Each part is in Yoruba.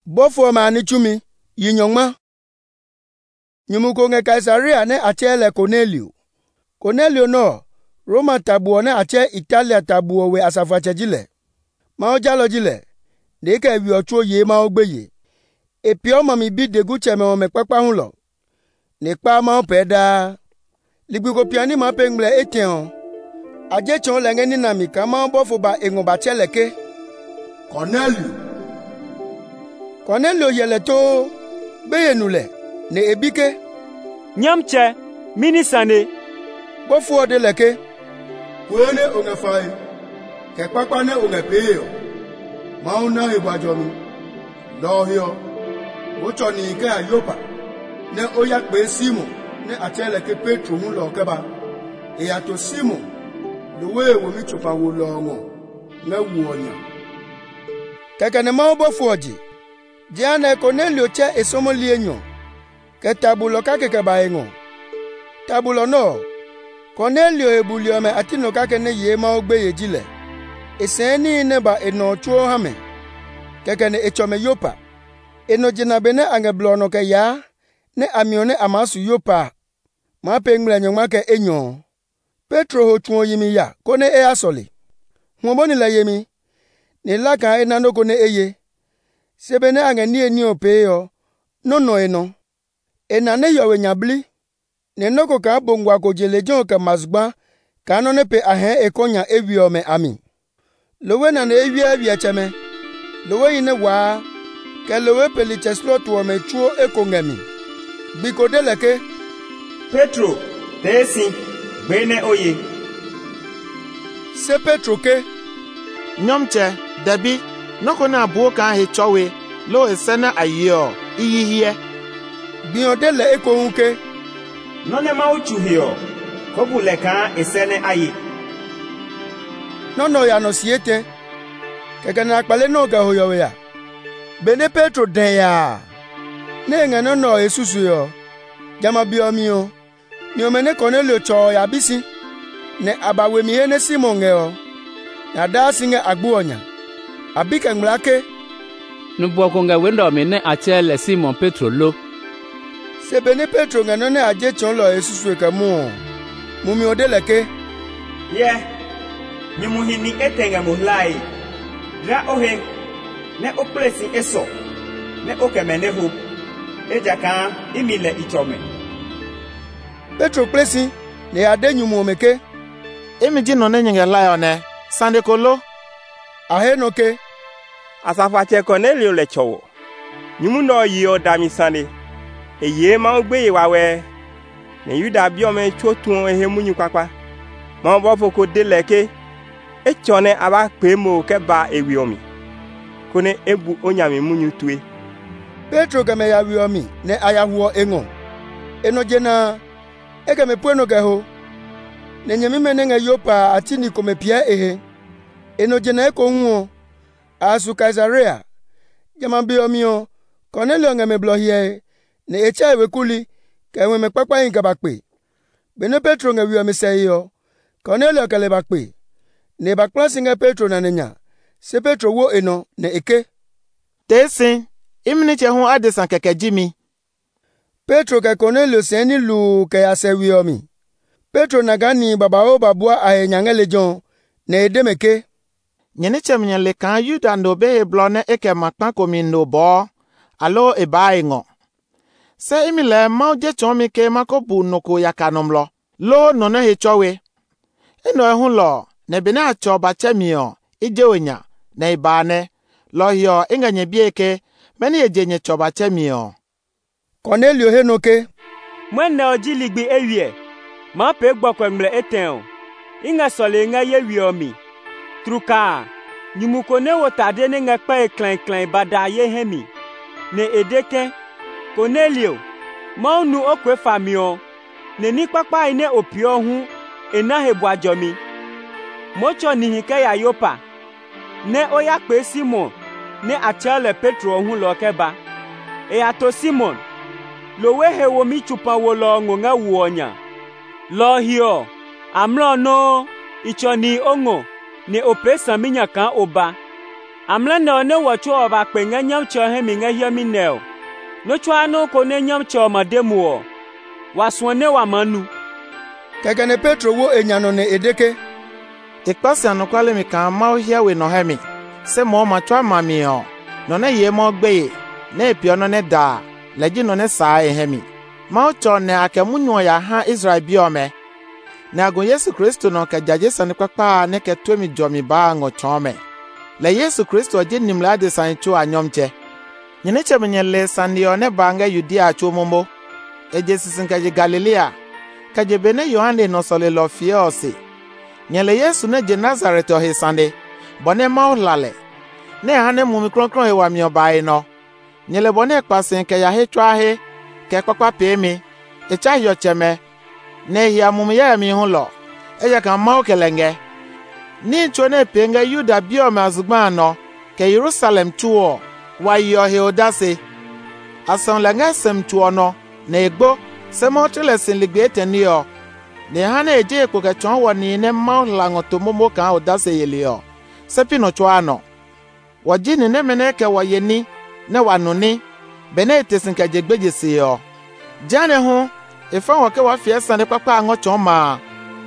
bofo mani chumi yinyongma nyumuko nge Kaisaria ne achele Cornelio no Roma tabuo ne ache Italia tabuo we asafache jile ma ojalo jile de ke wi otuo ye ma ogbeye epio mami bi de guche me o me papa hun lo ne pa ma peda ligbiko piani ma pengle etian aje chon le ngeni na mi ka ma bofo ba engo ba cheleke Cornelio yele to beyenule ne ebike nyamche minisane bofo de leke kwene ongefai ke papa ne ongepeyo mauna ibwajomi lohio wochoni ke ayopa ne oya pe Simon ne atele ke Petro mu lo keba eyato Simon luwe wo mi chupa wo lo ngo na wuonya keke ne ma bofo oji Diana Cornelio che esomoli enyo ke tabulo ka ke ba engo tabulo no Cornelio ebulio me atino ka ke ne ye ma ogbeye jile eseni ne ba eno tuo hame keke ne echome yopa eno jina bene angeblo no ke ya ne amione amasu yopa ma pengle nyoma ke enyo Petro ho tuo yimi ya kone e asoli huoboni la yemi ne laka enano kone eye sebene angeni eni opeyo no eno enane yowe nyabli ne noko ka bongwa ko jelejon ka masgba ka no ne pe ahe ekonya ewiome ami lowe na ewi awi cheme lowe ine wa ke lowe peli cheslo tuo me chuo ekongemi biko deleke Petro tesi bene oye se Petro ke nyomche debi noko na abuo ka he chowe lo esena ayo iyihie biodele ekonke none ma uchuhio kobule ka esene ayi no ya no siete keke na akpale no ga hoyo ya bene Petro den ya ne ngano no esusu yo jama biomio ni omene Cornelio cho ya bisi ne abawe mi ene Simon ngeo na da singe agbuonya abika nglake nubo ko nga wendo mi ne achele Simon Petro lo se bene Petro ngano ne aje chon lo esusu ka mumi odeleke nyimuhini etenga muhlai dra ohe ne oplesi eso ne okemene hu ejaka imile ichome Petro plesi ne ade nyumu omeke emiji no ne nyenge lione sande kolo ahe noke asafache Cornelio le chowo nyumu no yi odami sande eye ma ogbeye wawe ne Yuda biome chotun ehe munyu kwakwa ma bofo ko deleke echone aba pemo ke ba ewiomi kone ebu onyame munyu tue Petro game ya wiomi ne ayahuo engo enojena egame pueno geho ne nyemime ne yopa atini komepia ehe enojena eko huo asu Kaisaria jama biomio Cornelio ngame blohie ne echa ewekuli ke enwe mekpakpa yin kabakpe bene Petro nge wiomi seyo Cornelio kale bakpe ne bakpla singa Petro na nenya se Petro wo eno ne eke tesi imni che hu adesan keke jimi Petro ke Cornelio seni lu ke asewiomi Petro nagani babao babua ahenyangele jon ne edemeke nyene chemnya le kan Yuda ndo be blone eke makpa komi ndo bo alo ebaingo se imile ma je chomi ke makobu noko yakanomlo lo no ne he chowe eno ehun lo ne bene acho ba chemio ije onya na ibane lo hio inganye bieke meni ejenye choba chemio Cornelio henoke mwene ojiligbi ewie ma pe gbokwengle eten inga sole nga ye wiomi truka nyumuko ne wotade ne nga pa klein bada ye hemi ne edeke Cornelio ma unu okwe famio ne ni papa ine opio hu ena hebwajomi mocho ni hike ya yopa ne oya pe Simon ne achele Petro hu lo keba ato Simon lowe hewo mi chupa wo lo ngonga wuonya lo hio amlo no ichoni ongo ne opesa minya kan oba amle no ne wocho ba pe nganyam cho he mi ngahia mi neo no chwa no ko ne nyam cho mademu waso ne wa manu kekene Petro wo enyano ne edeke ikpasi anukwale mi kan ma ohia we no hemi se mo ma twa mami o no ne ye mo gbe na epio no ne da leji no ne saa hemi ma ocho ne akamunyo ya ha Israel biome na ago Yesu Kristo no ka jaje sane kwakpa ne ke tomi jomi ba ngo chome le Yesu Kristo je nimla de san chu anyomche nyene chemenyele sandio ne banga Yudia chumomo eje sisinka je Galilea ka je bene Yohane no sole lo fiosi nyele Yesu ne je Nazareth o hisande bone maulale ne hane mumi kronkron ewa mi obai no nyele bone kpasin ke ya hetwa he ke kwakwa pemi echa yo cheme ne hia mumi ya mi hulo eya kan ma okelenge ni chone penga Yuda bioma azugba no ke Jerusalem tuo wa yo he odase asan langa sem tuo no na egbo se mo tele sin ligbe tenio ne hana eje ko ke chon woni ne ma lango to momo kan odase yelio se pino chwano wajini ne meneke wayeni ne wanoni benete sin ka jegbeje sio jane ho efa woke wa fiesa ne papa ango choma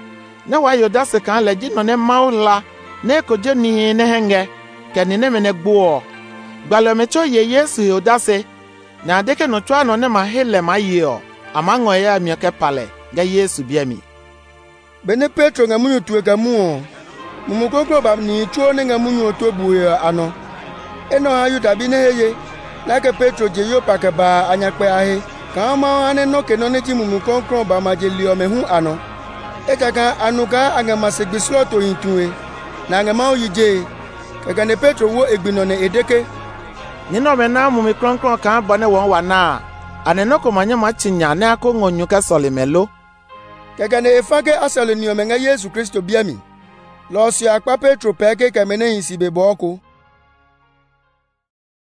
ne wa yodase kan leji no ne maula ne ko jeni ne henge keni ne mene gbo gbalo mecho ye Yesu yodase na adeke no twa no ne mahele mayo amango ya mieke pale ga Yesu biami bene Petro ngamunyu tuwe gamu mumukokro ba ni chuo ne ngamunyu to buya ano eno ayu dabi ne heye lake Petro je yo pakeba anyakpe ahe kama ane no ke no ne ji mumukokro ba majeli o mehu ano ejaka anuka agama segbislo to yintuwe na agama oyije kagane Petro wo egbino ne edeke nino mena mumi kronkron kan bone won wana aneno ko manya machinya ne akongonyu ka solimelo kagane efage asale ni omenga Yesu Kristo biami lo si akpa Petro peke kamene hinsi bebo oko